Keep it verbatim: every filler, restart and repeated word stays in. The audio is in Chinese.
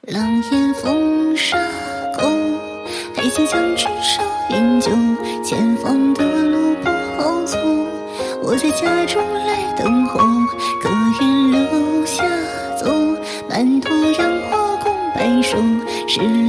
狼烟风沙狗，黑金枪只手饮酒，前方的路不好走，我在家中来等候，歌愿留下走，满头杨花共白首，是